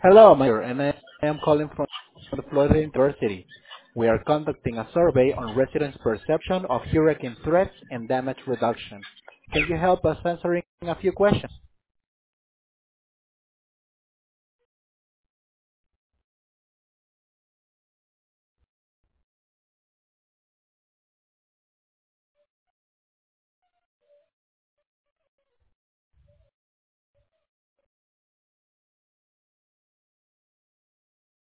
Hello, Mayor, and I am calling from the Florida University. We are conducting a survey on residents' perception of hurricane threats and damage reduction. Can you help us answering a few questions?